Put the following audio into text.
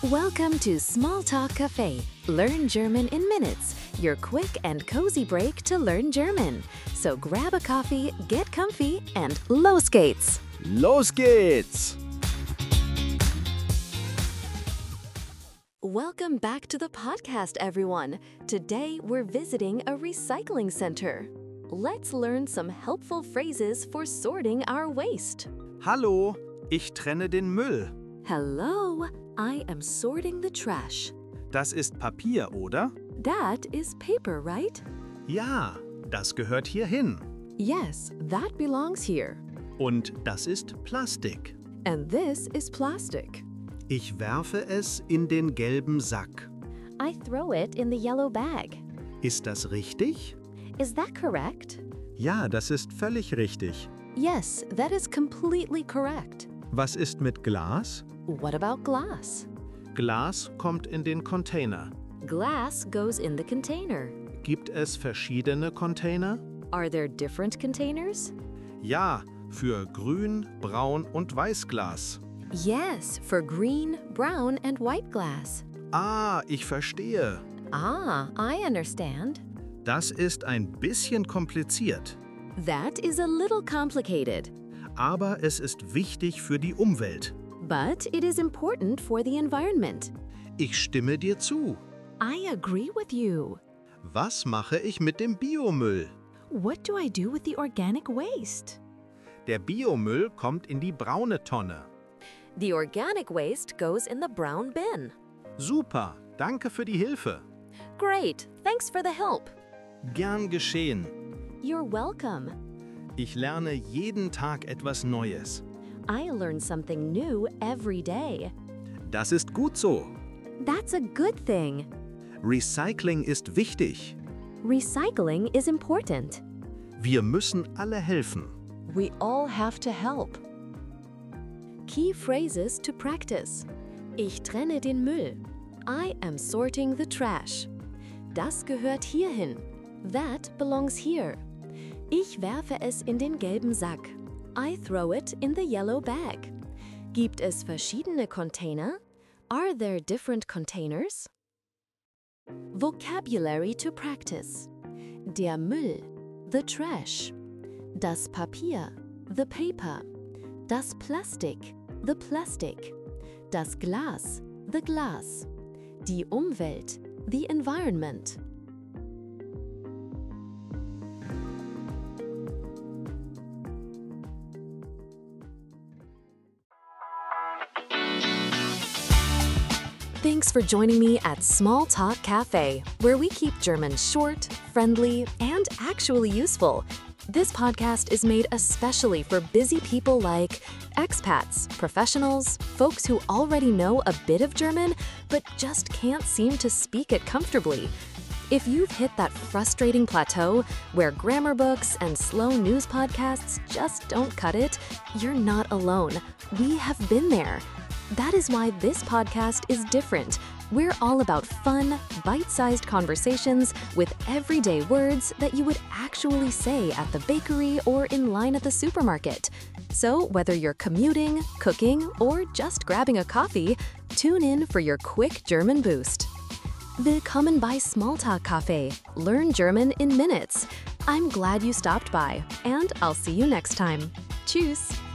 Welcome to Small Talk Cafe. Learn German in minutes. Your quick and cozy break to learn German. So grab a coffee, get comfy, and los geht's! Los geht's! Welcome back to the podcast, everyone. Today, we're visiting a recycling center. Let's learn some helpful phrases for sorting our waste. Hallo, ich trenne den Müll. Hello, I am sorting the trash. Das ist Papier, oder? That is paper, right? Ja, das gehört hier hin. Yes, that belongs here. Und das ist Plastik. And this is plastic. Ich werfe es in den gelben Sack. I throw it in the yellow bag. Ist das richtig? Is that correct? Ja, das ist völlig richtig. Yes, that is completely correct. Was ist mit Glas? What about glass? Glas kommt in den Container. Glass goes in the container. Gibt es verschiedene Container? Are there different containers? Ja, für Grün, Braun und Weißglas. Yes, for green, brown, and white glass. Ah, ich verstehe. Ah, I understand. Das ist ein bisschen kompliziert. That is a little complicated, Aber es ist wichtig für die Umwelt. but it is important for the environment. Ich stimme dir zu. I agree with you. Was mache ich mit dem Biomüll? What do I do with the organic waste? Der Biomüll kommt in die braune Tonne. The organic waste goes in the brown bin. Super, danke für die Hilfe. Great, thanks for the help. Gern geschehen. You're welcome. Ich lerne jeden Tag etwas Neues. I learn something new every day. Das ist gut so. That's a good thing. Recycling ist wichtig. Recycling is important. Wir müssen alle helfen. We all have to help. Key phrases to practice. Ich trenne den Müll. I am sorting the trash. Das gehört hierhin. That belongs here. Ich werfe es in den gelben Sack. I throw it in the yellow bag. Gibt es verschiedene Container? Are there different containers? Vocabulary to practice. Der Müll, the trash. Das Papier, the paper. Das Plastik, the plastic. Das Glas, the glass. Die Umwelt, the environment. Thanks for joining me at Small Talk Cafe, where we keep German short, friendly, and actually useful. This podcast is made especially for busy people like expats, professionals, folks who already know a bit of German but just can't seem to speak it comfortably. If you've hit that frustrating plateau where grammar books and slow news podcasts just don't cut it, you're not alone. We have been there. That is why this podcast is different. We're all about fun, bite-sized conversations with everyday words that you would actually say at the bakery or in line at the supermarket. So whether you're commuting, cooking, or just grabbing a coffee, tune in for your quick German boost. Willkommen bei Smalltalk Cafe. Learn German in minutes. I'm glad you stopped by, and I'll see you next time. Tschüss!